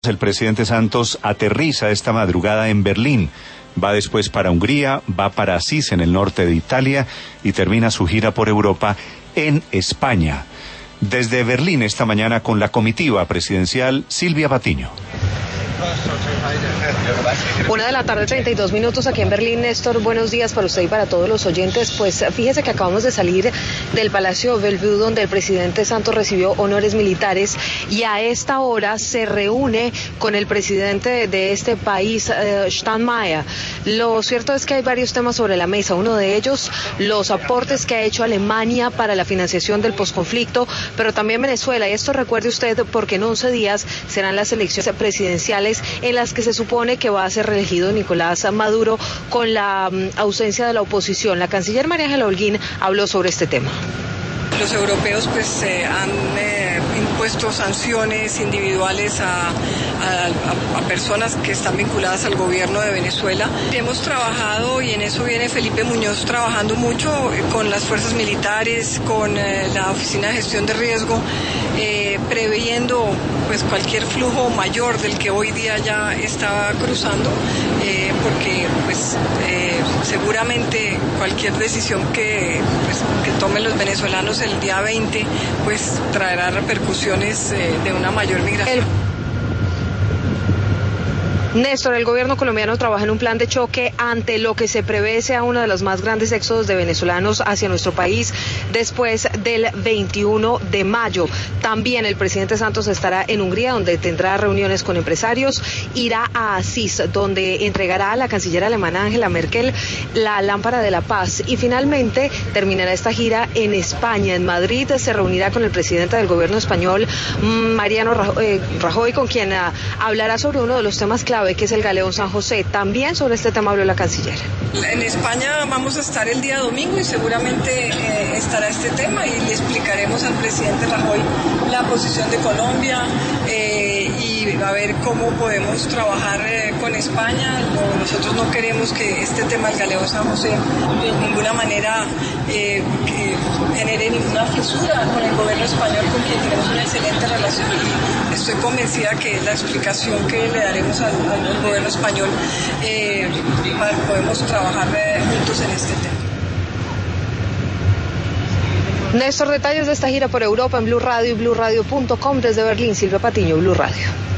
El presidente Santos aterriza esta madrugada en Berlín, va después para Hungría, va para Asís en el norte de Italia y termina su gira por Europa en España. Desde Berlín esta mañana con la comitiva presidencial Silvia Patiño. 1:32 aquí en Berlín. Néstor, buenos días para usted y para todos los oyentes. Pues fíjese que acabamos de salir del Palacio Bellevue, donde el presidente Santos recibió honores militares, y a esta hora se reúne con el presidente de este país, Steinmeier. Lo cierto es que hay varios temas sobre la mesa. Uno de ellos, los aportes que ha hecho Alemania para la financiación del posconflicto, pero también Venezuela. Y esto, recuerde usted, porque en 11 días serán las elecciones presidenciales en las que se supone que va a ser reelegido Nicolás Maduro con la ausencia de la oposición. La canciller María Ángela Holguín habló sobre este tema. Los europeos han impuesto sanciones individuales a personas que están vinculadas al gobierno de Venezuela. Hemos trabajado, y en eso viene Felipe Muñoz trabajando mucho con las fuerzas militares, con la Oficina de Gestión de Riesgo, preveyendo pues cualquier flujo mayor del que hoy día ya está cruzando, porque pues seguramente cualquier decisión que tomen los venezolanos el día 20 pues traerá repercusiones de una mayor migración. Néstor, el gobierno colombiano trabaja en un plan de choque ante lo que se prevé sea uno de los más grandes éxodos de venezolanos hacia nuestro país después del 21 de mayo. También el presidente Santos estará en Hungría, donde tendrá reuniones con empresarios. Irá a Asís, donde entregará a la canciller alemana Angela Merkel la lámpara de la paz. Y finalmente terminará esta gira en España. En Madrid se reunirá con el presidente del gobierno español, Mariano Rajoy, con quien hablará sobre uno de los temas clave, que es el Galeón San José. También sobre este tema habló la canciller. En España vamos a estar el día domingo y seguramente estará este tema, y le explicaremos al presidente Rajoy la posición de Colombia y a ver cómo podemos trabajar con España. Nosotros no queremos que este tema del Galeón San José de ninguna manera genere ninguna fisura con el gobierno español, con quien tenemos una excelente relación, y estoy convencida que la explicación que le daremos al gobierno español podemos trabajar juntos en este tema. Néstor, detalles de esta gira por Europa en Blue Radio y BlueRadio.com. Desde Berlín, Silvia Patiño, Blue Radio.